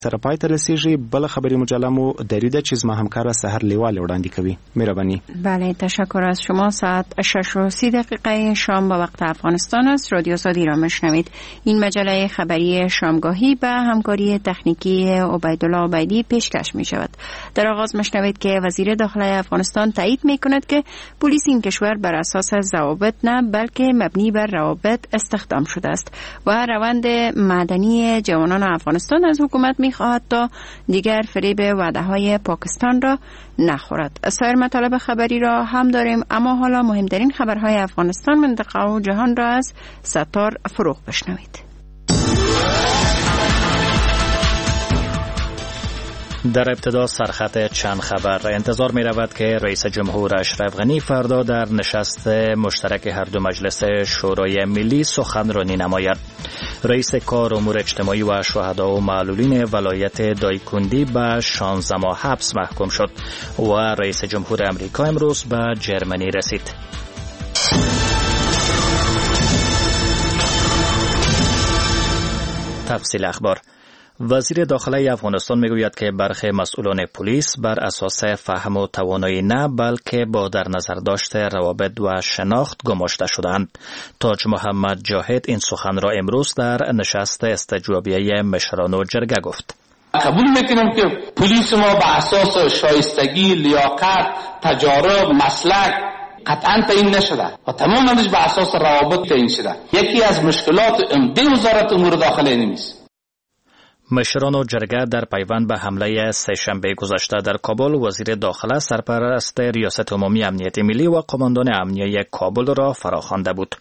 سره پای ته رسیږي. بل خبری مجله مو دریده چې زما همکار سحر لیوال وړاندې کوي. مهرباني. بله، تشکر از شما. ساعت 6:30 شام به وقت افغانستان است. رادیو آزادی را میشنوید. این مجله خبری شامگاهی به همکاری تکنیکی عبیدالله عبیدی پیشکش می شود. در آغاز میشنوید که وزیر داخلی افغانستان تایید می کند که پلیس این کشور بر اساس ضوابط نه بلکه مبنی بر روابط استخدام شده است و روند مدنی جوانان افغانستان از حکومت می خواهد تا دیگر فریب وعده های پاکستان را نخورد. سایر مطالب خبری را هم داریم، اما حالا مهمترین خبرهای افغانستان، منطقه و جهان را از ستار فروغ بشنوید. در ابتدا سرخط چند خبر. انتظار می رود که رئیس جمهور اشرف غنی فردا در نشست مشترک هر دو مجلس شورای ملی سخنرانی نماید. رئیس کار امور اجتماعی و شهدا و معلولین ولایت دایکندی به 16 ماه حبس محکوم شد و رئیس جمهور امریکا امروز به جرمنی رسید. تفصیل اخبار. وزیر داخلی افغانستان میگوید که برخی مسئولان پلیس بر اساس فهم و توانایی نه بلکه با در نظر داشته روابط و شناخت گماشته شدند. تاج محمد جاهد این سخن را امروز در نشست استجوابیه مشران و جرگه گفت. قبول میکنم که پلیس ما به اساس شایستگی، لیاقت، تجارب، مسلک قطعا تعیین نشده و تمامش به اساس روابط تعیین شده. یکی از مشکلات عمده وزارت امور داخلی نیست. مشران و جرگه در پیوند به حمله سه‌شنبه گذشته در کابل، وزیر داخله سرپرست ریاست عمومی امنیت ملی و قماندان امنیه کابل را فراخوانده بود.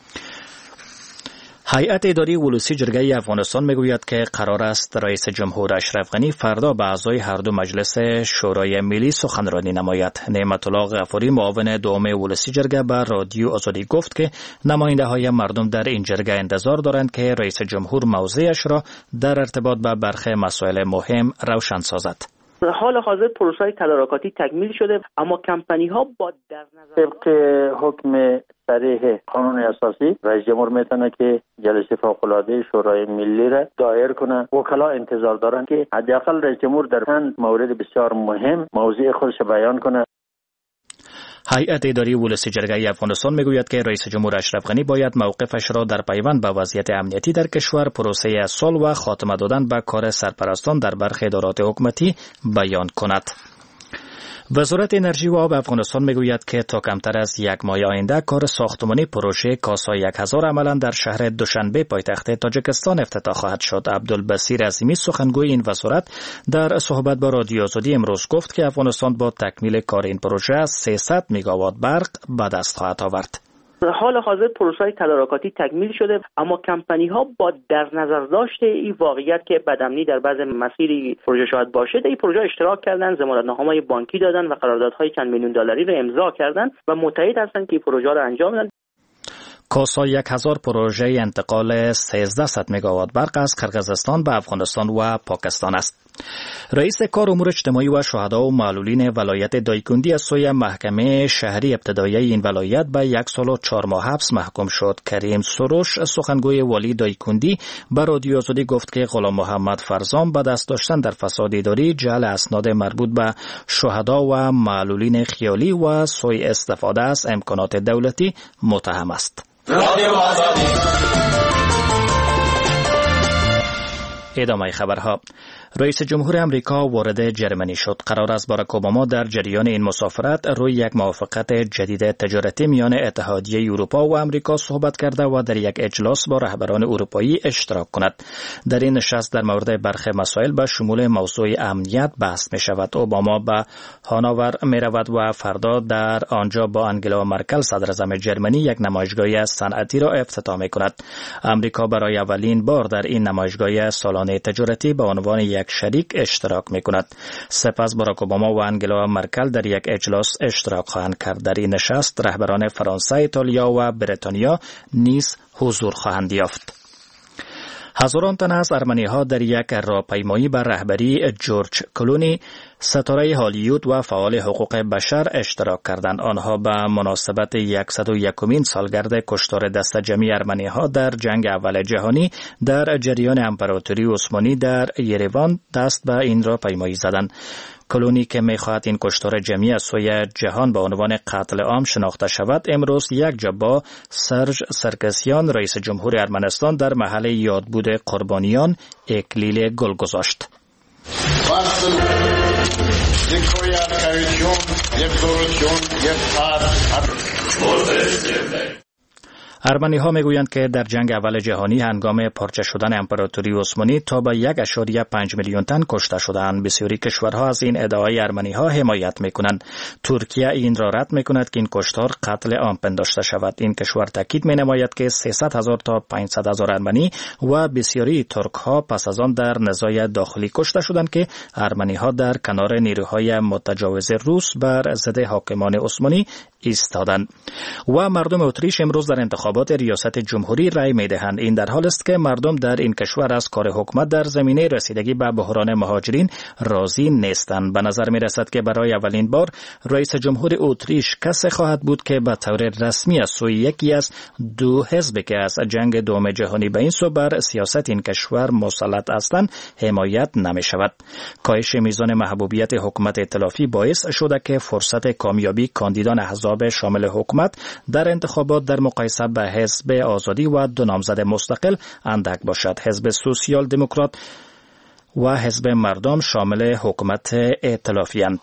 هیئت اداری ولسی جرگه افغانستان میگوید که قرار است رئیس جمهور اشرف غنی فردا به اعضای هر دو مجلس شورای ملی سخنرانی نماید. نعمت الله غفاری معاون دوم ولسی جرگه به رادیو آزادی گفت که نماینده های مردم در این جرگه انتظار دارند که رئیس جمهور موضعش را در ارتباط به برخی مسائل مهم روشن سازد. حال حاضر پروسه‌های تدارکاتی تکمیل شده، اما کمپانی‌ها با در نظر طبق حکم صریح قانون اساسی رئیس جمهور میتونه که جلسه فوق‌العاده شورای ملی را دایر کنه. وکلا انتظار دارن که حداقل رئیس جمهور در چند مورد بسیار مهم موضوع خودش بیان کنه. هیئت اداری ولسی جرگه افغانستان میگوید که رئیس جمهور اشرف غنی باید موقفش را در پیوند به وضعیت امنیتی در کشور، پروسه صلح و خاتمه دادن به کار سرپرستان در برخی ادارات حکومتی بیان کند. وزارت انرژی و آب افغانستان میگوید که تا کمتر از یک ماه آینده کار ساختمانی پروژه کاسا 1000 عملا در شهر دوشنبه پایتخت تاجیکستان افتتاح خواهد شد. عبدالبصیر عظیمی سخنگوی این وزارت در صحبت با رادیو آزادی امروز گفت که افغانستان با تکمیل کار این پروژه 300 مگاوات برق به دست خواهد آورد. حال حاضر پروسه‌های تدارکاتی تکمیل شده، اما کمپانی‌ها با در نظر داشته این واقعیت که بدامنی در بعض مسیری پروژه شاید باشه، در این پروژه اشتراک کردن، ضمانتنامه‌های بانکی دادن و قراردادهای چند میلیون دلاری را امضا کردن و متعهد هستند که این پروژه را انجام بدن. کاسا 1000 پروژه انتقال 1300 مگاوات برق از قرقیزستان به افغانستان و پاکستان است. رئیس کار امور اجتماعی و شهدا و معلولین ولایت دایکندی از سوی محکمه شهری ابتدایی این ولایت به 1 سال و 4 ماه حبس محکوم شد. کریم سروش سخنگوی والی دایکندی به رادیو آزادی گفت که غلام محمد فرزان به دست داشتن در فساد اداری، جعل اسناد مربوط به شهدا و معلولین خیالی و سوء استفاده از امکانات دولتی متهم است. ادامه خبرها. رئیس جمهور امریکا وارد جرمنی شد. قرار است باراک اوباما در جریان این مسافرت روی یک موافقت جدید تجارتی میان اتحادیه اروپا و امریکا صحبت کرده و در یک اجلاس با رهبران اروپایی اشتراک کند. در این نشست در مورد برخی مسائل به شمول موضوع امنیت بحث می شود. اوباما به هانوور می رود و فردا در آنجا با انگلا مرکل صدراعظم جرمنی یک نمایشگاه صنعتی را افتتاح می کند. امریکا برای اولین بار در این نمایشگاه سالانه تجارتی به عنوان یک شریک اشتراک می کند. سپس باراک اوباما و انگلا مرکل در یک اجلاس اشتراک خواهند کرد. در این نشست رهبران فرانسه، ایتالیا و بریتانیا نیز حضور خواهند یافت. هزاران تن از ارمنی‌ها در یک راهپیمایی بر رهبری جورج کلونی ستاره هالیوود و فعال حقوق بشر اشتراک کردند. آنها به مناسبت 101مین سالگرد کشتار دست جمعی ارمنی‌ها در جنگ اول جهانی در جریان امپراتوری عثمانی در یریوان دست به این را پیمایی زدند. کلونی که می‌خواهد این کشتار جمعی از سوی جهان به عنوان قتل عام شناخته شود، امروز یک جا با سرژ سرکسیان رئیس جمهور ارمنستان در محل یادبود قربانیان اکلیل گل گذاشت. ارمنی ها میگویند که در جنگ اول جهانی هنگام پارچه شدن امپراتوری عثمانی تا به 1.5 میلیون تن کشته شدند. بسیاری کشورها از این ادعای ارمنی ها حمایت میکنند. ترکیه این را رد میکند که این کشتار قتل عام پنداشته شود. این کشور تاکید مینماید که 300,000 تا 500,000 ارمنی و بسیاری ترک ها پس از آن در نزاع داخلی کشته شدند که ارمنی ها در کنار نیروهای متجاوز روس بر ضد حاکمان عثمانی ایستادند. و مردم اتریش امروز در انتخابات ریاست جمهوری رای می‌دهند. این در حال است که مردم در این کشور از کار حکومت در زمینه رسیدگی به بحران مهاجرین راضی نیستند. به نظر می‌رسد که برای اولین بار رئیس جمهور اتریش کسی خواهد بود که به طور رسمی از سوی یکی از دو حزب که از جنگ دوم جهانی به این سو بر سیاست این کشور مسلط هستند حمایت نمی‌شود. کاهش میزان محبوبیت حکومت ائتلافی باعث شده که فرصت کامیابی کاندیدان احزاب شامل حکومت در انتخابات در مقایسه به حزب آزادی و دو نامزد مستقل اندک باشد. حزب سوسیال دموکرات و حزب مردم شامل حکومت ائتلافی اند.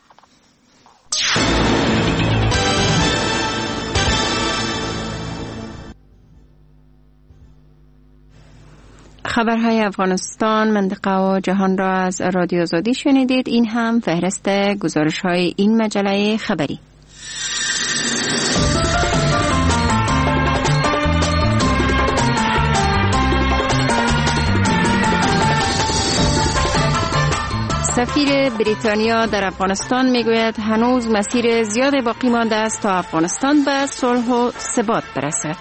خبرهای افغانستان، منطقه و جهان را از رادیو آزادی شنیدید. این هم فهرست گزارش‌های این مجله خبری. سفیر بریتانیا در افغانستان میگوید هنوز مسیر زیاد باقی مانده است تا افغانستان به صلح و ثبات برسد.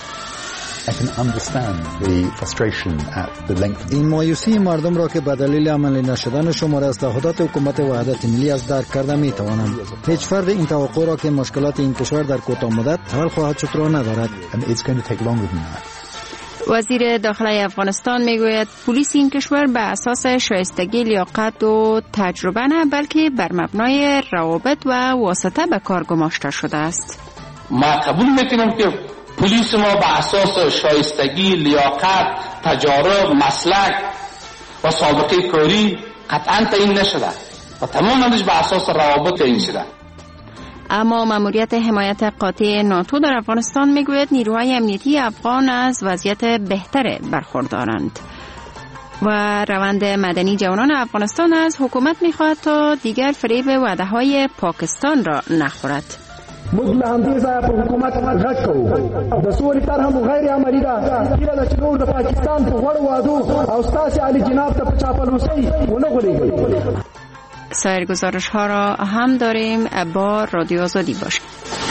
این مایوسی مردم را که به دلیل عملی نشدن شمار از تعهدات حکومت وحدت ملی از درک کرده می توانم. هیچ فرد این توقع را که مشکلات این کشور در کوتاه مدت حل خواهد شد را ندارد. وزیر داخلی افغانستان میگوید پلیس این کشور به اساس شایستگی، لیاقت و تجربه نه بلکه بر مبنای روابط و واسطه به کار گماشته شده است. ما قبول میکنم که پلیس ما به اساس شایستگی، لیاقت، تجارب، مسلک و سابقه کاری قطعا تعیین نشده و تمامش به اساس روابط این شده. اما ماموریت حمایت قاطع ناتو در افغانستان میگوید نیروهای امنیتی افغان از وضعیت بهتر برخوردارند و روند مدنی جوانان افغانستان از حکومت میخواهد تا دیگر فریب وعده‌های پاکستان را نخورد. موږ له همدې ځایه په حکومت غږ کوو د سولې طرحه مو غیر عملي ده. هیله ده چې نور د پاکستان په غوړو وعدو او ستاسې عالی جناب ته په چاپلوسۍ ونه غولېږئ. سایر گزارش ها را هم داریم. با رادیو آزادی باشید.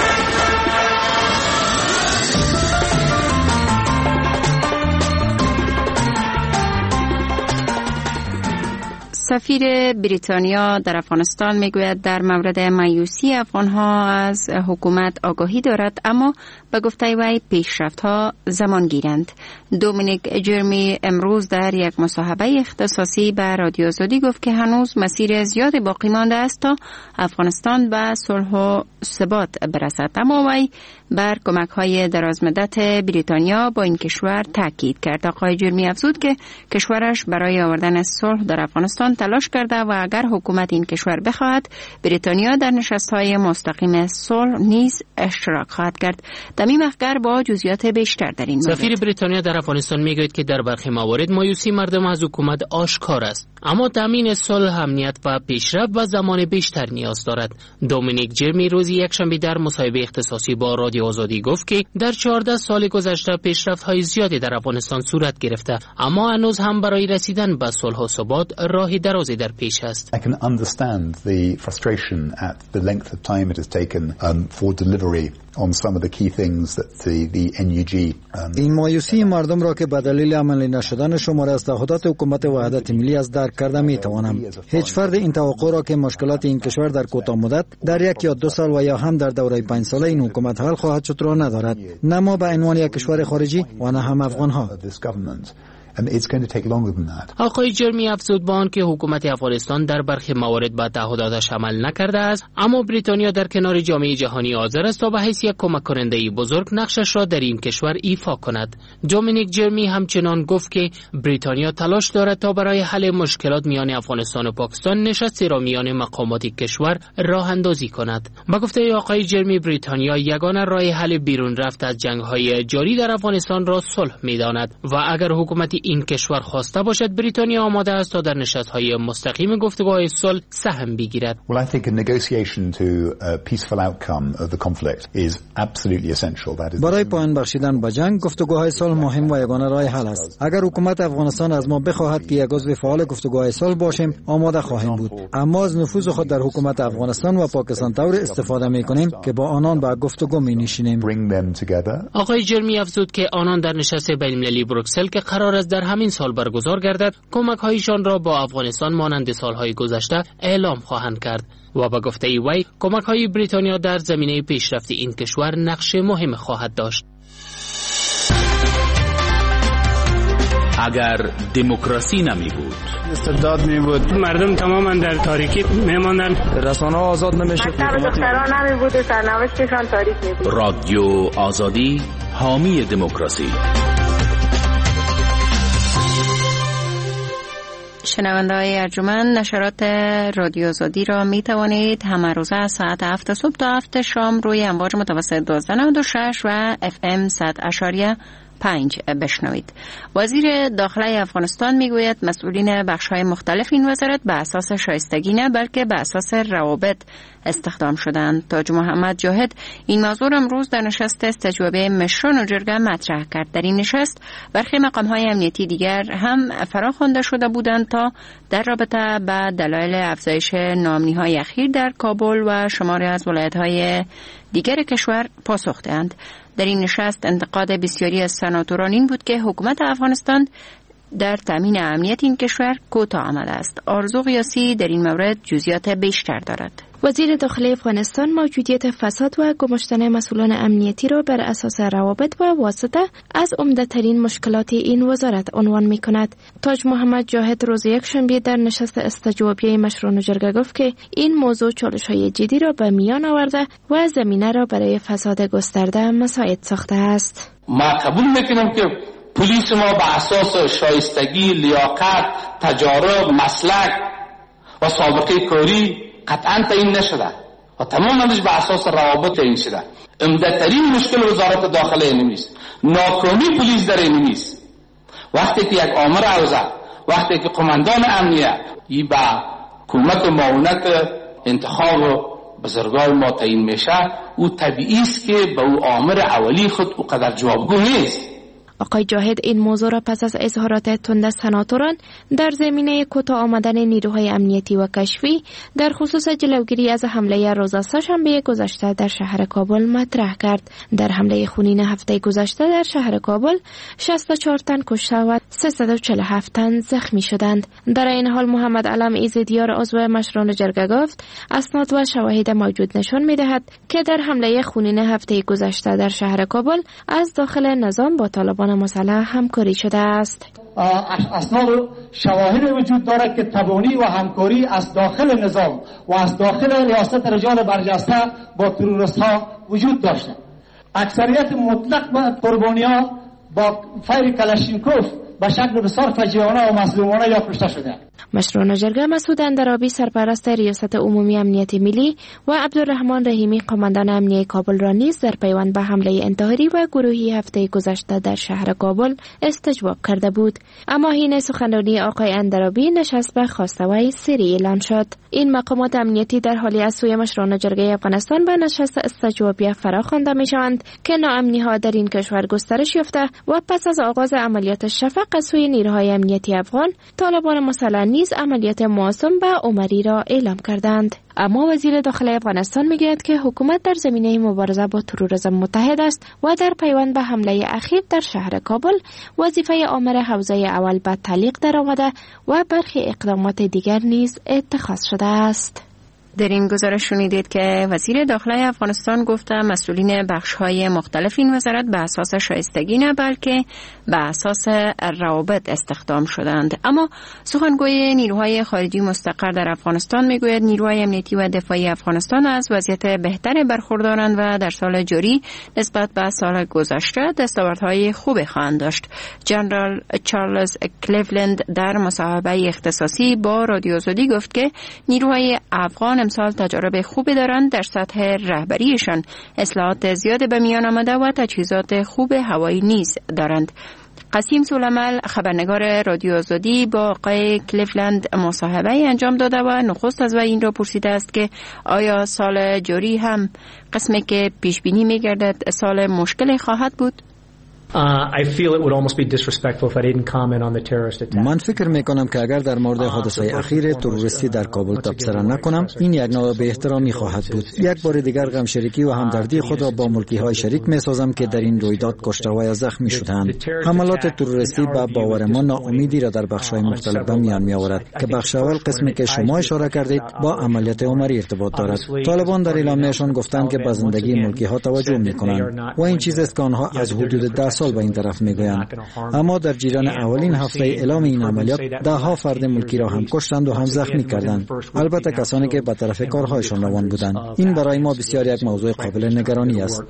سفیر بریتانیا در افغانستان میگوید در مورد مایوسی افغانها از حکومت آگاهی دارد، اما به گفته وی پیشرفت‌ها زمان گیرند. دومینیک جرمی امروز در یک مصاحبه اختصاصی به رادیو آزادی گفت که هنوز مسیر زیادی باقی مانده است تا افغانستان به صلح و ثبات برسد، اما وی بر کمک‌های درازمدت بریتانیا با این کشور تاکید کرد. آقای جرمی افزود که کشورش برای آوردن صلح در افغانستان تلاش کرده و اگر حکومت این کشور بخواهد بریتانیا در نشست‌های مستقیم صلح نیز اشتراک خواهد کرد. دمی مخگر با جزئیات بیشتر در این مورد. سفیر بریتانیا در افغانستان میگوید که در برخی موارد مایوسی مردم از حکومت آشکار است، اما تامین صلح، امنیت و پیشرفت و زمان بیشتر نیاز دارد. دومینیک جرمی روز یکشنبه در مصاحبه اختصاصی با رادیو آزادی گفت که در 14 سال گذشته پیشرفت‌های زیادی در افغانستان صورت گرفته، اما هنوز هم برای رسیدن به صلح و ثبات راهی در درازی در پیش است. I can understand the frustration at the length of time it has taken for delivery on some of the key things that the NUG این مایوسی مردم را که به دلیل عملی نشدن شماره از تعهدات حکومت وحدت ملی از درک کرده می توانم. هیچ فرد این توقع را که مشکلات این کشور در کوتاه مدت در 1 یا 2 سال و یا هم در دوره 5 ساله این حکومت حل خواهد شد را ندارد، نه ما به عنوان یک کشور خارجی و نه هم افغان ها. آقای جرمی افزود به آن که حکومت افغانستان در برخی موارد به تعهداتش عمل نکرده است، اما بریتانیا در کنار جامعه جهانی حاضر است تا به حیث یک کمک کننده بزرگ نقشش را در این کشور ایفا کند. دومینیک جرمی همچنان گفت که بریتانیا تلاش دارد تا برای حل مشکلات میان افغانستان و پاکستان نشستی را میان مقامات کشور راه اندازی کند. با گفته آقای جرمی، بریتانیا یگانه راه حل بیرون رفت از جنگ‌های جاری در افغانستان را صلح می‌داند و اگر حکومت این کشور خواسته باشد، بریتانیا آماده است تا در نشست‌های مستقیم گفتگوهای صلح سهم بگیرد. Well, I think a negotiation to a peaceful outcome of the conflict is absolutely essential. That is برای پایان بخشیدن به جنگ گفتگوهای صلح مهم و یگانه راه حل است. اگر حکومت افغانستان از ما بخواهد که یک عضو فعال گفتگوهای صلح باشیم، آماده خواهیم بود. اما از نفوذ خود در حکومت افغانستان و پاکستان طور استفاده می‌کنیم که با آنان به گفتگو می‌نشینیم. آقای جرمی افزود که آنان در نشست بین‌المللی بروکسل که قرار است در همین سال برگزار گردد، کمک‌هایشان را با افغانستان مانند سالهای گذشته اعلام خواهند کرد و با گفته وی کمک‌های بریتانیا در زمینه پیشرفت این کشور نقش مهم خواهد داشت. اگر دموکراسی نمی بود، استبداد می بود، مردم تماما در تاریکی می ماندن، رسانه آزاد نمیشد، دختران نمی بود، سرنوشتشان تاریک می بود. رادیو آزادی حامی دموکراسی. شنونده‌های ارجمند، نشرات رادیو آزادی را می توانید همه روزه از ساعت 7 صبح تا 7 شام روی امواج متوسط 1296 و FM 100.5 بشنوید. وزیر داخله افغانستان میگوید مسئولین بخش‌های مختلف این وزارت به اساس شایستگی نه بلکه به اساس روابط استخدام شدند. تاج محمد جاهد این موضوع امروز در نشست استجوابه مشران و جرگه مطرح کرد. در این نشست برخی مقام‌های امنیتی دیگر هم فراخوانده شده بودند تا در رابطه با دلایل افزایش ناامنی‌های اخیر در کابل و شماری از ولایت‌های دیگر کشور پاسخ دهند. در این نشست انتقاد بسیاری از سناتوران این بود که حکومت افغانستان در تامین امنیت این کشور کوتاه آمده است. آرزو قیاسی در این مورد جزئیات بیشتر دارد. وزیر داخلی افغانستان موجودیت فساد و گماشتن مسئولان امنیتی را بر اساس روابط و واسطه از عمده‌ترین مشکلات این وزارت عنوان می‌کند. تاج محمد جاهد روز یکشنبه در نشست استجوابیه مشران جرگه گفت که این موضوع چالش‌های جدی را به میان آورده و زمینه را برای فساد گسترده مساعد ساخته است. ما قبول می‌کنم که پلیس ما به اساس شایستگی، لیاقت، تجارب، مسلک و سابقه کاری قطعا تعیین نشده و تمامش به اساس روابط تعیین شده. عمده‌ترین مشکل وزارت داخله اینیست، ناکامی پلیس در اینیست. وقتی که یک آمر اوضاع، وقتی که قماندان امنیت ای به کمک و معاونت انتخاب بزرگان ما تعیین میشه، او طبیعی است که به او آمر اولی خود او قدر جوابگو نیست. آقای جاهد این موضوع را پس از اظهارات تند سناتوران در زمینه کوتاه آمدن نیروهای امنیتی و کشفی در خصوص جلوگیری از حمله روز سه‌شنبه گذشته در شهر کابل مطرح کرد. در حمله خونین هفته گذشته در شهر کابل 64 تن کشته و 347 تن زخمی شدند. در این حال محمد علم ایزدیار عضو مشران جرگه گفت اسناد و شواهد موجود نشان می‌دهد که در حمله خونین هفته گذشته در شهر کابل از داخل نظام با طالبان مسلح همکاری شده است. اسناد و شواهد وجود دارد که تبانی و همکاری از داخل نظام و از داخل ریاست رجال برجسته با تروریست ها وجود داشته. اکثریت مطلق قربانیان با فیر کلاشینکوف به شکل بسیار فجیعانه و مظلومانه یا کشته شده. مشران جرگه مسعود اندرابی سرپرست ریاست عمومی امنیت ملی و عبدالرحمن رحیمی قماندان امنیه کابل را نیز در پیوند به حمله انتحاری و گروهی هفته گذشته در شهر کابل استجواب کرده بود. اما حین سخنرانی آقای اندرابی نشست به خواسته وی سری اعلان شد. این مقامات امنیتی در حالی از سوی مشران جرگه افغانستان به نشست استجوابی فراخوانده می‌شوند که ناامنی‌ها در این کشور گسترش یافته و پس از آغاز عملیات شفق از سوی نیروهای امنیتی افغان، طالبان مسلح نیز عملیات معاصم به عمری را اعلام کردند. اما وزیر داخلی افغانستان میگوید که حکومت در زمینه مبارزه با تروریسم متحد است و در پیوند به حمله اخیر در شهر کابل وظیفه آمر حوزه اول به تعلیق درآمده و برخی اقدامات دیگر نیز اتخاذ شده است. در این گزارش شنیدید که وزیر داخلی افغانستان گفته مسئولین بخش‌های مختلف این وزارت به اساس شایستگی نه بلکه به اساس روابط استخدام شدند. اما سخنگوی نیروهای خارجی مستقر در افغانستان میگوید نیروهای امنیتی و دفاعی افغانستان از وضعیت بهتری برخوردارند و در سال جاری نسبت به سال گذشته دستاوردهای خوبی خواهند داشت. جنرال چارلز کلیولند در مصاحبه اختصاصی با رادیو آزادی گفت که نیروهای افغان امسال تجارب خوبی دارند. در سطح رهبریشان اصلاحات زیاد به میان آمده و تجهیزات خوب هوایی نیز دارند. قاسم سولمل خبرنگار رادیو آزادی با آقای کلیولند مصاحبه انجام داده و نخست از وی این را پرسیده است که آیا سال جاری هم قسمی که پیش بینی می‌گردد سال مشکلی خواهد بود؟ I feel it would almost be disrespectful if I didn't comment on the terrorist attack. من فکر میکنم که اگر در مورد حادثه اخیر تروریستی در کابل تبصره نکنم این یک نوع به احترامی خواهد بود. یک بار دیگر غم شریکی و همدردی خود را با ملکی های شریک میسازم که در این رویداد کشته و یا زخمی شدند. حملات تروریستی به باور ما ناامیدی را در بخش‌های مختلف به میان میآورد که بخش اول قسمی که شما اشاره کردید با عملیات عمری ارتباط دارد. طالبان در اعلامیه‌شان گفتند که به زندگی ملکی ها توجه میکنند و این چیز است که آنها از حدود 10 سال به این طرف میگویند. اما در جریان اولین هفته اعلام این عملیات ده ها فرد ملکی را هم کشتند و هم زخمی کردند، البته کسانی که به طرف کارهایشان روان بودند. این برای ما بسیار یک موضوع قابل نگرانی است.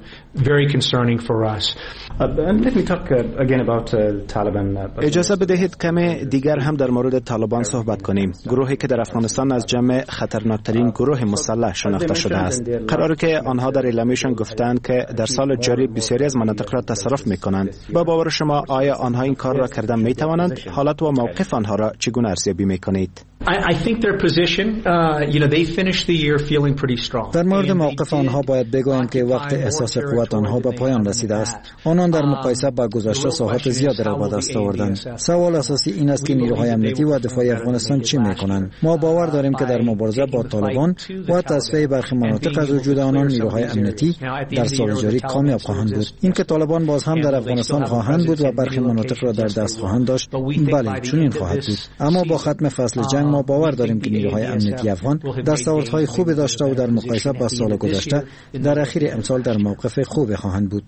اجازه بدهید کمی دیگر هم در مورد طالبان صحبت کنیم. گروهی که در افغانستان از جمع خطرناکترین گروه مسلح شناخته شده است. قراره که آنها در اعلامیه‌شان گفتند که در سال جاری بسیاری از مناطق را تصرف می‌کنند. با باور شما آیا آنها این کار را کردن می‌توانند؟ حالت و موقف آنها را چگونه ارزیابی می‌کنید؟ I think their position, they finished the year feeling pretty strong. در مورد موقف آنها باید بگویم که وقت احساس قوت آنها به پایان رسیده است. آنان در مقایسه با گذشته ساحات زیاد را به دست آوردند. سوال اساسی این است که نیروهای امنیتی و دفاعی افغانستان چی میکنند. ما باور داریم که در مبارزه با طالبان و تصفیه برخی مناطق از وجود آنان نیروهای امنیتی در سال جاری کامیاب خواهند بود. اینکه طالبان باز هم در افغانستان خواهند بود و برخی مناطق را در دست خواهند داشت، بله چنین خواهد بود. اما با ختم فصل جنگ ما باور داریم که نیروهای امنیتی افغان دستاوردهای خوبی داشته و در مقایسه با سال گذشته در اخیر امسال در موقف خوبی خواهند بود.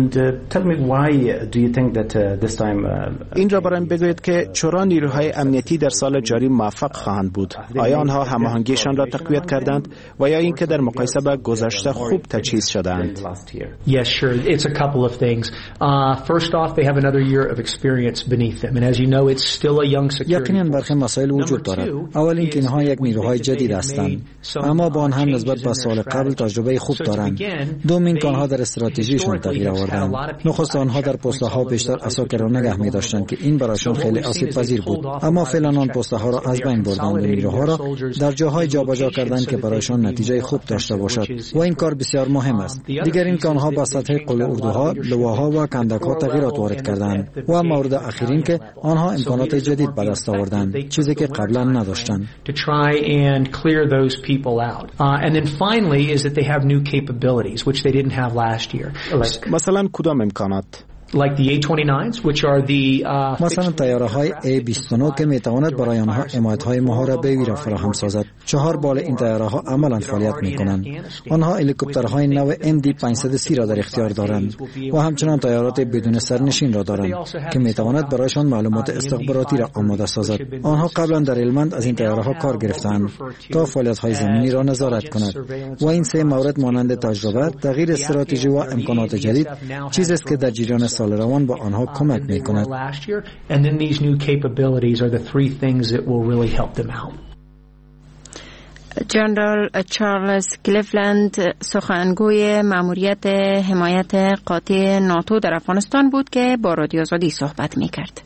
این را برایم بگویید که چرا نیروهای امنیتی در سال جاری موفق خواهند بود؟ آیا آنها هماهنگیشان را تقویت کردند و یا اینکه در مقایسه با گذشته خوب تجهیز شدند؟ Yes, sure. It's a couple of things. First off, they have another year of experience beneath them, and as you know, it's still a young security. یقیناً برخی مسائل وجود دارد. اول اینکه اینها یک نیروهای جدید هستند، اما با آن هم نسبت به سال قبل تجربه خوب دارند. دوم اینکه آنها در استراتژیشون تغییر آوردند. نخست آنها در پست‌ها بیشتر عساکر را نگه می‌داشتند که این برایشان خیلی آسیب پذیر بود، اما فعلا آن پست‌ها را از بین بردند و نیروها را در جاهای جابجا کردند که برایشان نتیجه خوب داشته باشد و این کار بسیار مهم است. دیگر اینکه آنها با سطح قله اردوها، لواها و کندک‌ها تغییرات وارد کردند و مورد اخیر این که آنها امکانات جدید به دست آوردند، چیزی که قبلا نداشتند. مثلا کدام امکانات؟ Like the A-29s, which are the مثلا طیاره‌های A-29 که میتواند برای آنها حمایت‌های محاربه‌ای را فراهم سازد. 4 بال این طیاره‌ها عملاً فعالیت می‌کنند. آنها هلیکوپترهای نو MD-530 را در اختیار دارند و همچنین طیارات بدون سرنشین را دارند که میتواند برایشان معلومات استخباراتی را آماده سازد. آنها قبلا در هلمند از این طیاره‌ها کار گرفتند تا فعالیت‌های زمینی را نظارت کند و این 3 مورد مانند تجربه، تغییر استراتژی و امکانات جدید چیزی است که در جریان سال روان با آنها کمک می‌کند. جنرال چارلز کلیولند سخنگوی ماموریت حمایت قاطع ناتو در افغانستان بود که با رادیو آزادی صحبت می‌کرد.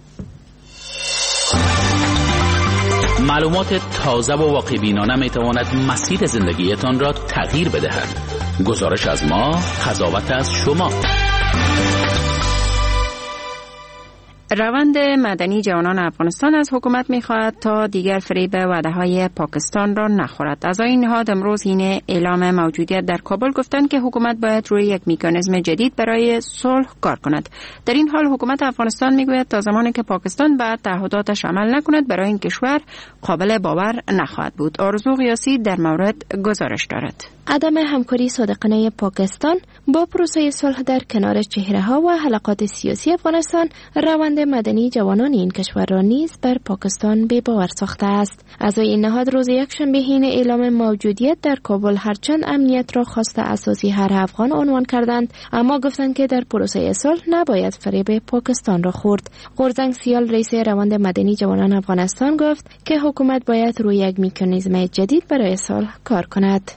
معلومات تازه و واقع‌بینانه می‌تواند مسیر زندگیتان را تغییر بدهد. گزارش از ما، قضاوت از شما. روند مدنی جوانان افغانستان از حکومت می‌خواهد تا دیگر فریب وعده‌های پاکستان را نخورد. اعضای نهاد امروز این اعلام موجودیت در کابل گفتند که حکومت باید روی یک مکانیزم جدید برای صلح کار کند. در این حال حکومت افغانستان میگوید تا زمانی که پاکستان به تعهداتش عمل نکند برای این کشور قابل باور نخواهد بود. آرزو غیاثی در مورد گزارش دارد. عدم همکاری صادقانه پاکستان با پروسه صلح در کنار چهره‌ها و حلقات سیاسی افغانستان روند مدنی جوانان این کشور را نیز بر پاکستان بی‌باور ساخته است. اعضای این نهاد روز یکشنبه حین اعلام موجودیت در کابل هرچند امنیت را خواست اساسی هر افغان عنوان کردند، اما گفتند که در پروسه صلح نباید فریب پاکستان را خورد. غورزنگ سیال رئیس روند مدنی جوانان افغانستان گفت که حکومت باید روی یک مکانیزم جدید برای صلح کار کند.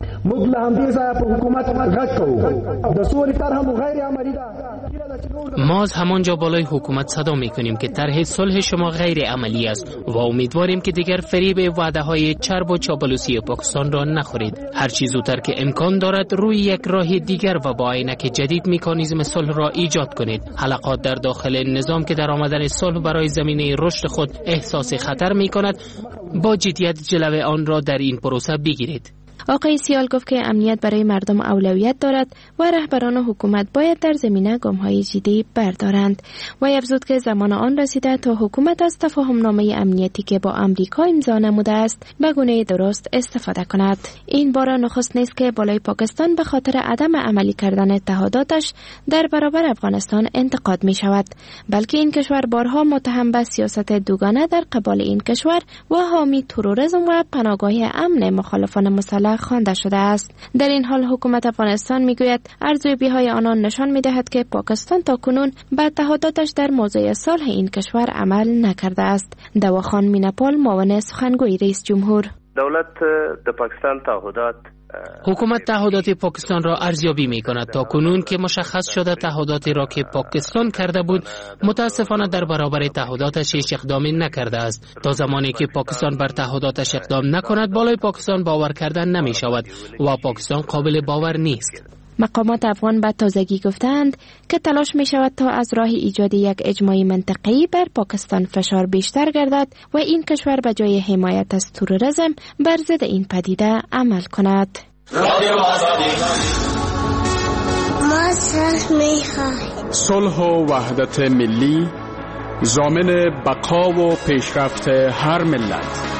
ما از همانجا بالای حکومت صدا میکنیم که طرح صلح شما غیر عملی است و امیدواریم که دیگر فریب وعده‌های چرب و چاپلوسی پاکستان را نخورید. هر چیز زودتر که امکان دارد روی یک راه دیگر و با عینک جدید مکانیزم صلح را ایجاد کنید. حلقات در داخل نظام که در آمدن صلح برای زمینه رشد خود احساس خطر میکند، با جدیت جلوه آن را در این پروسه بگیرید. آقای سیال گفت که امنیت برای مردم اولویت دارد و رهبران حکومت باید در زمینه گام‌های جدی بردارند و افزود که زمان آن رسیده تا حکومت از تفاهم‌نامه امنیتی که با آمریکا امضا نموده است به گونه درست استفاده کند. این بار نخست نیست که بالای پاکستان به خاطر عدم عملی کردن اتحاداتش در برابر افغانستان انتقاد می شود، بلکه این کشور بارها متهم به سیاست دوگانه در قبال این کشور و حامی تروریسم و پناهگاه امن مخالفان مسلح خوانده شده است. در این حال حکومت افغانستان میگوید ارزیابی‌های آنان نشان می‌دهد که پاکستان تاکنون به تعهداتش در موضوع صلح این کشور عمل نکرده است. دواخان میناپال معاون سخنگوی رئیس جمهور: دولت د پاکستان تعهدات حکومت تعهدات پاکستان را ارزیابی می کند. تا کنون که مشخص شده تعهداتی را که پاکستان کرده بود متاسفانه در برابر تعهداتش هیچ اقدامی نکرده است. تا زمانی که پاکستان بر تعهداتش اقدام نکند بالای پاکستان باور کردن نمی شود و پاکستان قابل باور نیست. مقامات افغان به تازگی گفتند که تلاش می شود تا از راه ایجاد یک اجماع منطقه‌ای بر پاکستان فشار بیشتر گردد و این کشور به جای حمایت از تروریسم بر ضد این پدیده عمل کند. ما صلح می خواهیم. صلح و وحدت ملی ضامن بقا و پیشرفت هر ملت.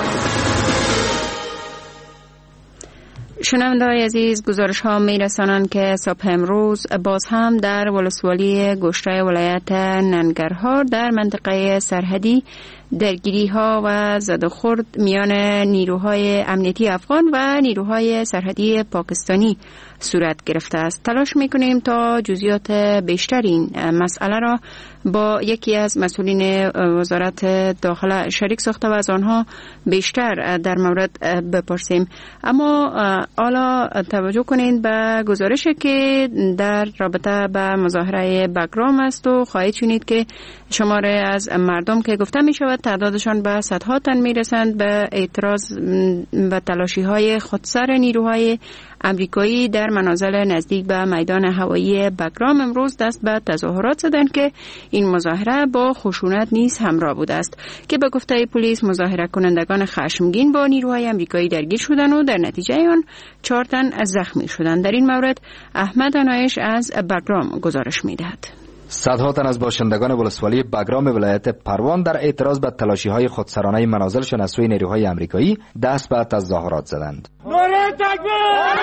شنونده‌های عزیز، گزارش ها می رسانند که صبح امروز باز هم در ولسوالی گوشته ولایت ننگرهار در منطقه سرحدی درگیری ها و زد و خورد میان نیروهای امنیتی افغان و نیروهای سرحدی پاکستانی صورت گرفته است. تلاش میکنیم تا جزئیات بیشتر این مسئله را با یکی از مسئولین وزارت داخله شریک ساخته و از آنها بیشتر در مورد بپرسیم. اما حالا توجه کنید به گزارشی که در رابطه به مظاهره بگرام است و خواهید شنید که شماره از مردم که گفته می شود تعدادشان به صدها تن می رسند به اعتراض و تلاشی های خودسر نیروهای امریکایی در منازل نزدیک به میدان هوایی بگرام امروز دست به تظاهرات زدند که این مظاهره با خشونت نیز همراه بوده است که به گفته پلیس مظاهره کنندگان خشمگین با نیروهای امریکایی درگیر شدند و در نتیجه آن 4 تن زخمی شدند. در این مورد احمد آنایش از بگرام گزارش می‌دهد. صدها تن از باشندگان ولسوالی بگرام ولایت پروان در اعتراض به تلاشی‌های خودسرانه منازلشان از سوی نیروهای آمریکایی دست به تظاهرات زدند. نعره تکبیر!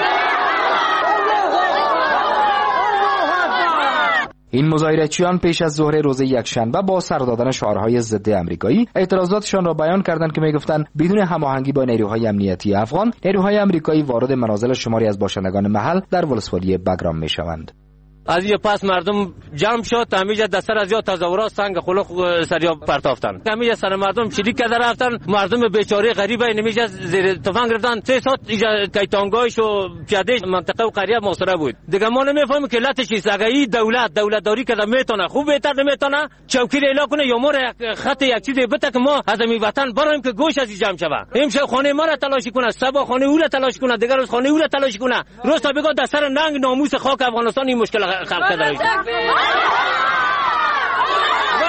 این مظاهره‌چیان پیش از ظهر روز یکشنبه با سر دادن شعارهای ضد آمریکایی اعتراضاتشان را بیان کردند که می‌گفتند بدون هماهنگی با نیروهای امنیتی افغان، نیروهای آمریکایی وارد منازل شماری از باشندگان محل در ولسوالی بگرام می‌شوند. از یه پس مردم جمع شد، همیشه دستر از یا تظاهرات سنگ خلق سریا پرتافتن، همیشه سر مردم شلیک کرده رفتن. مردم بیچاره غریبه نمیشه زیر تفنگ گرفتن. 3 ساعت اینجا کیتانگایش و پیادهش منطقه و قریه محاصره بود. دیگه ما نمیفهمیم که علتش چیست. اگه این دولت داری که میتونه خوب بهتر نمیتونه چوکی اعلام کنه یا ما خط یک چیزی بده که ما از این وطن برایم که گوش از جمع شوه. امشب خانه ما را تلاشی کنه، صبح خانه او را تلاشی کنه، دیگه روز خانه او را تلاشی کنه. روز تا بگو در سر ننگ ناموس خاک افغانستان این مشکل خلق کرده.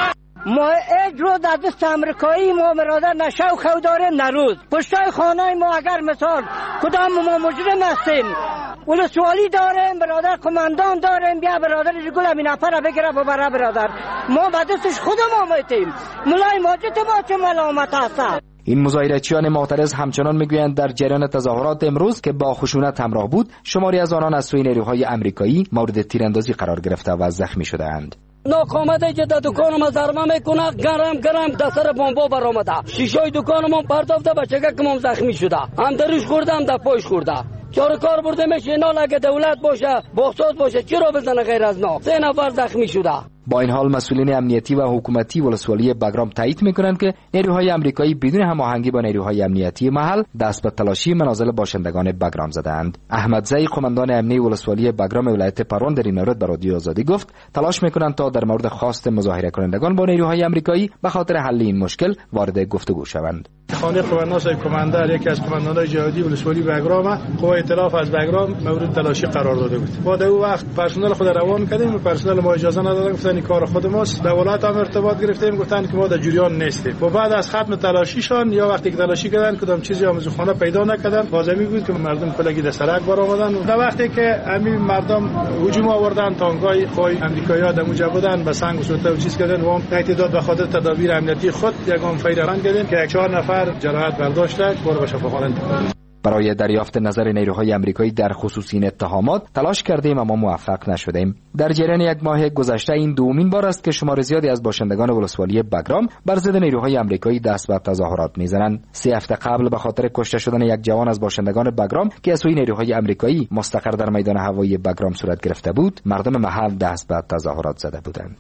ما یک روز از دست امریکایی ما برادر نشو خو داریم نروز پشتای خانه ما اگر مثال کدام ما مجرم هستیم ولسوالی داریم برادر کماندان داریم بیا برادر گل همین نفر بگیره ببره برادر ما به دستش خودمون میتیم ملای ماجد ما چه ملامت هست. این مظاهره‌چیان معترض همچنان میگویند در جریان تظاهرات امروز که با خشونت همراه بود شماری از آنان از سوی نیروهای آمریکایی مورد تیراندازی قرار گرفته و زخمی شده‌اند. ناکامده که در دکانم ضربه میکنه گرم دستر بمبا برآمده شیشای دکانم پرتافته بچگکم زخمی شده هم درش خورده هم در پایش خورده چهار کار برده میشه اینا لگه دولت باشه بخصوص باشه چرا بزنه غیر از نا 3 نفر زخمی شده. با این حال مسئولین امنیتی و حکومتی ولسوالی بگرام تایید میکنند که نیروهای آمریکایی بدون هماهنگی با نیروهای امنیتی محل دست به تلاشی منازل باشندگان بگرام زدند. احمد زئی قماندان امنیتی ولسوالی بگرام ولایت پروان در این مورد به رادیو آزادی گفت تلاش میکنند تا در مورد خواست مظاهره کنندگان با نیروهای آمریکایی به خاطر حل این مشکل وارد گفتگو شوند. خانه قواناس کماندر یکی از کماندانای جهادی ولسوالی بگرام قوای ائتلاف از بگرام مورد تلاشی قرار داده بود. بعد او وقت پرسنل خود روان کردیم و پرسنل ما اجازه ندادن گفتن این کار خود ماست. دولت هم ارتباط گرفتیم گفتن که ما در جریان نیستیم. و بعد از ختم تلاشیشان یا وقتی که تلاشی کردن کدام چیزی آموزخانه پیدا نکردن لازمی بود که مردم کلگی در سرک برآمدن و در وقتی که همین مردم هجوم آوردن تانکای قوای آمریکایی‌ها در اونجا بودن به سنگ و سوته و چیز کردن و تعداد به خاطر تدابیر امنیتی خود یگان فیران کردن که 4 نفر جراحت برداشتن برای به شفاخانه انتقال. برای دریافت نظر نیروهای آمریکایی در خصوص این اتهامات تلاش کردیم اما موفق نشدیم. در جریان 1 ماه گذشته این دومین بار است که شمار زیادی از باشندگان ولسوالی بگرام بر ضد نیروهای آمریکایی دست به تظاهرات میزنند. 3 هفته قبل به خاطر کشته شدن یک جوان از باشندگان بگرام که از سوی نیروهای آمریکایی مستقر در میدان هوایی بگرام صورت گرفته بود، مردم محل دست به تظاهرات زده بودند.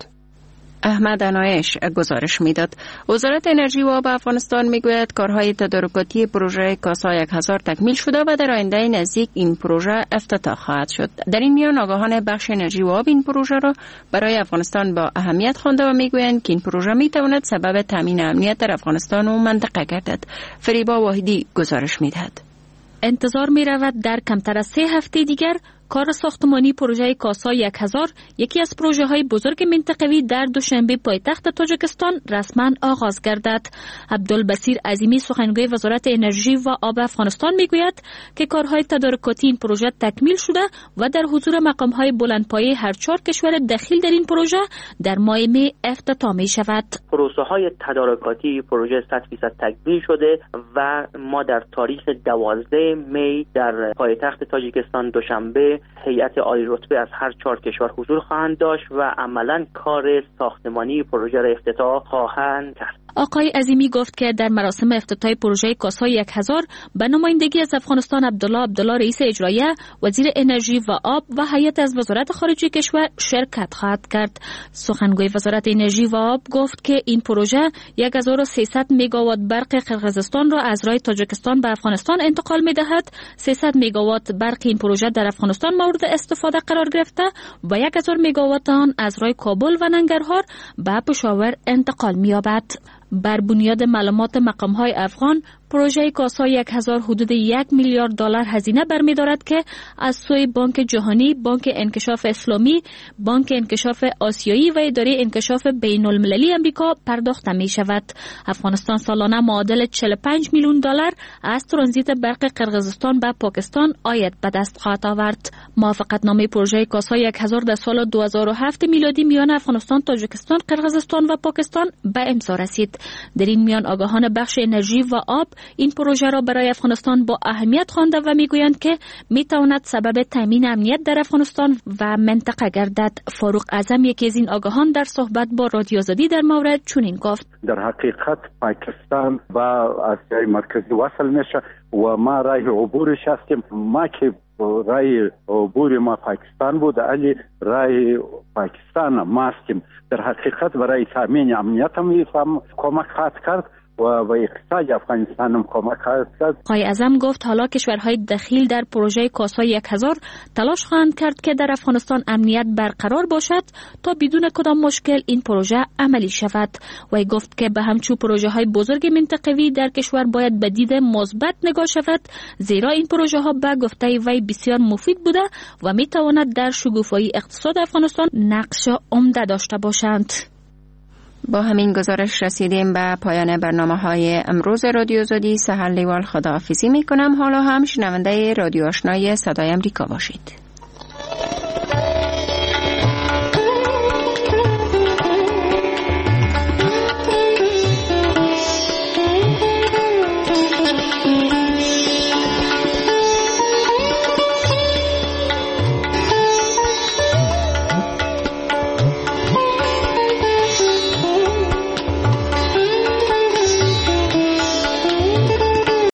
احمد انایش گزارش میداد. وزارت انرژی و آب افغانستان میگوید کارهای تدارکاتی پروژه کاسا 1000 تکمیل شده و در آینده نزدیک این پروژه افتتاح خواهد شد. در این میان آگاهان بخش انرژی و آب این پروژه را برای افغانستان با اهمیت خوانده و میگویند که این پروژه میتواند سبب تامین امنیت در افغانستان و منطقه گردد. فریبا واحدی گزارش میدهد. انتظار میرود در کمتر از 3 هفته دیگر کار ساختمانی پروژه کاسا 1000 یکی از پروژه های بزرگ منطقوی در دوشنبه پایتخت تاجیکستان رسما آغاز گردد. عبدالبصیر عظیمی سخنگوی وزارت انرژی و آب افغانستان میگوید که کارهای تدارکاتی این پروژه تکمیل شده و در حضور مقام های بلندپایه هر 4 کشور دخیل در این پروژه در ماه می افتتاح می شود. پروسه های تدارکاتی پروژه 100% تکمیل شده و ما در تاریخ 12 می در پایتخت تاجیکستان دوشنبه هیئت عالی رتبه از هر 4 کشور حضور خواهند داشت و عملاً کار ساختمانی پروژه را افتتاح خواهند کرد. آقای عظیمی گفت که در مراسم افتتاح پروژه کاسا 1000 به نمایندگی از افغانستان عبدالله رئیس اجراییه، وزیر انرژی و آب و هیئت از وزارت خارجه کشور شرکت خواهد کرد. سخنگوی وزارت انرژی و آب گفت که این پروژه 1300 مگاوات برق قرقیزستان را از راه تاجیکستان به افغانستان انتقال می‌دهد. 300 مگاوات برق این پروژه در افغانستان مورد استفاده قرار گرفته و 1000 مگاوات آن از راه کابل و ننگرهار به پشاور انتقال می‌یابد. بر بنیاد معلومات مقام‌های افغان، پروژه کاسا 1000 حدود 1 میلیارد دلار هزینه برمی‌دارد که از سوی بانک جهانی، بانک انکشاف اسلامی، بانک انکشاف آسیایی و اداره انکشاف بین‌المللی آمریکا پرداخت می‌شود. افغانستان سالانه معادل 45 میلیون دلار از ترانزیت برق قرقیزستان به پاکستان عاید به دست خواهد آورد. موافقتنامه پروژه کاسا 1000 در سال 2007 میلادی میان افغانستان، تاجیکستان، قرقیزستان و پاکستان به امضا رسید. در این میان آگاهان بخش انرژی و آب این پروژه را برای افغانستان با اهمیت خوانده و میگویند که میتواند سبب تامین امنیت در افغانستان و منطقه گردد. فاروق اعظم یکی از این آگاهان در صحبت با رادیو آزادی در مورد چنین گفت: در حقیقت پاکستان با آسیای مرکزی وصل میشه و ما راه عبورش هستیم. ما که راه عبور ما پاکستان بود، علی راه پاکستان ما هستیم. در حقیقت برای تامین امنیت هم کمک خواهد کرد و اقتصاد افغانستان هم کمک خواهد کرد. آقای اعظم گفت حالا کشورهای دخیل در پروژه کاسا 1000 تلاش خواهند کرد که در افغانستان امنیت برقرار باشد تا بدون کدام مشکل این پروژه عملی شود. و گفت که به همچون پروژه های بزرگ منطقوی در کشور باید به دید مثبت نگاه شود، زیرا این پروژه ها به گفته وی بسیار مفید بوده و می تواند در شکوفایی اقتصاد افغانستان نقش عمده داشته باشند. با همین گزارش رسیدیم به پایان برنامه‌های امروز رادیو آزادی. سحر لیوال خداحافظی می‌کنم. حالا هم شنونده رادیو آشنای صدای آمریکا باشید.